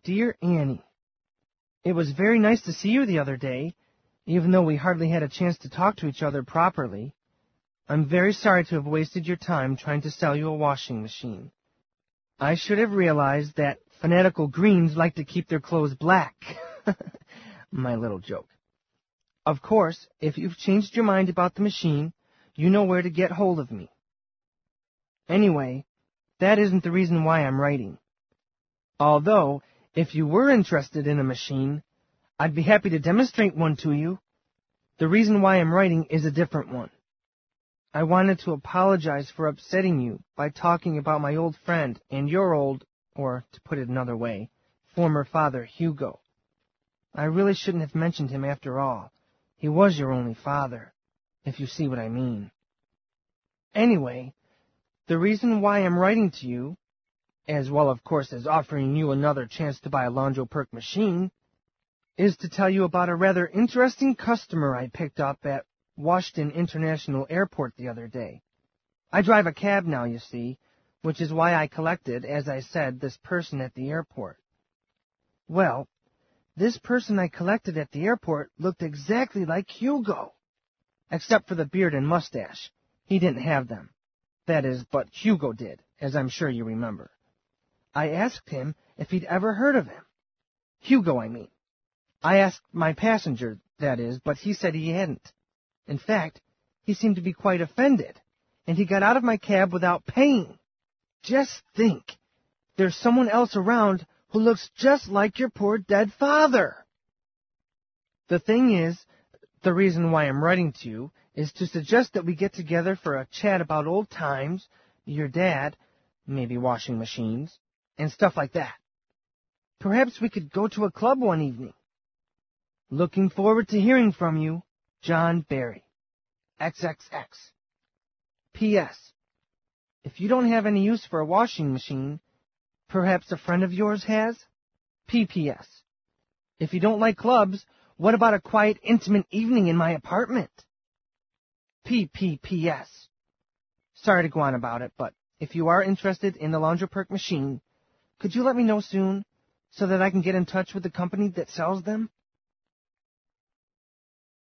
Dear Annie, it was very nice to see you the other day, even though we hardly had a chance to talk to each other properly. I'm very sorry to have wasted your time trying to sell you a washing machine. I should have realized that fanatical Greens like to keep their clothes black. My little joke. Of course, if you've changed your mind about the machine, you know where to get hold of me. Anyway, that isn't the reason why I'm writing. Although, if you were interested in a machine, I'd be happy to demonstrate one to you. The reason why I'm writing is a different one. I wanted to apologize for upsetting you by talking about my old friend and your old, or to put it another way, former father, Hugo. I really shouldn't have mentioned him after all. He was your only father, if you see what I mean. Anyway, the reason why I'm writing to you, as well of course as offering you another chance to buy a Laundro Perk machine, is to tell you about a rather interesting customer I picked up at Washington International Airport the other day. I drive a cab now, you see, which is why I collected, as I said, this person at the airport. Well, this person I collected at the airport looked exactly like Hugo, except for the beard and mustache. He didn't have them. That is, but Hugo did, as I'm sure you remember. I asked him if he'd ever heard of him. Hugo, I mean. I asked my passenger, that is, but he said he hadn't. In fact, he seemed to be quite offended, and he got out of my cab without paying. Just think, there's someone else around who looks just like your poor dead father. The thing is, the reason why I'm writing to you is to suggest that we get together for a chat about old times, your dad, maybe washing machines, and stuff like that. Perhaps we could go to a club one evening. Looking forward to hearing from you, John Barry. XXX. P.S. If you don't have any use for a washing machine, perhaps a friend of yours has? P.P.S. If you don't like clubs, what about a quiet, intimate evening in my apartment? P.P.P.S. Sorry to go on about it, but if you are interested in the Laundro Perk machine, could you let me know soon so that I can get in touch with the company that sells them?